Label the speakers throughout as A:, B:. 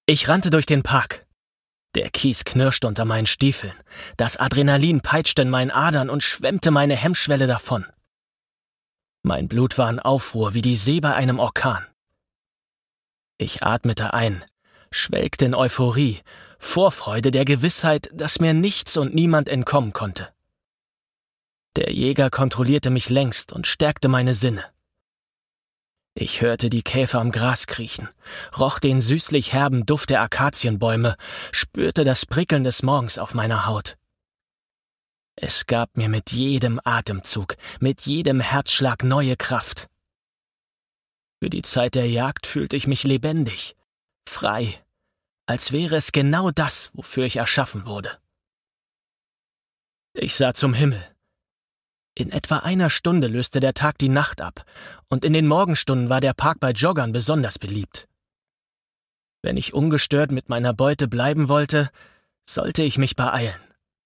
A: Ich rannte durch den Park. Der Kies knirschte unter meinen Stiefeln, das Adrenalin peitschte in meinen Adern und schwemmte meine Hemmschwelle davon. Mein Blut war in Aufruhr wie die See bei einem Orkan. Ich atmete ein, schwelgte in Euphorie, Vorfreude der Gewissheit, dass mir nichts und niemand entkommen konnte. Der Jäger kontrollierte mich längst und stärkte meine Sinne. Ich hörte die Käfer am Gras kriechen, roch den süßlich herben Duft der Akazienbäume, spürte das Prickeln des Morgens auf meiner Haut. Es gab mir mit jedem Atemzug, mit jedem Herzschlag neue Kraft. Für die Zeit der Jagd fühlte ich mich lebendig, frei, als wäre es genau das, wofür ich erschaffen wurde. Ich sah zum Himmel. In etwa einer Stunde löste der Tag die Nacht ab, und in den Morgenstunden war der Park bei Joggern besonders beliebt. Wenn ich ungestört mit meiner Beute bleiben wollte, sollte ich mich beeilen.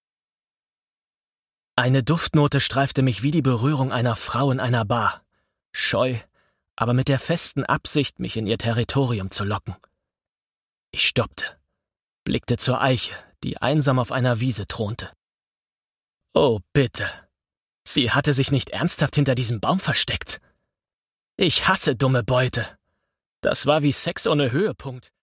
A: Eine Duftnote streifte mich wie die Berührung einer Frau in einer Bar, scheu, aber mit der festen Absicht, mich in ihr Territorium zu locken. Ich stoppte, blickte zur Eiche, die einsam auf einer Wiese thronte. Oh, bitte! Sie hatte sich nicht ernsthaft hinter diesem Baum versteckt. Ich hasse dumme Beute. Das war wie Sex ohne Höhepunkt.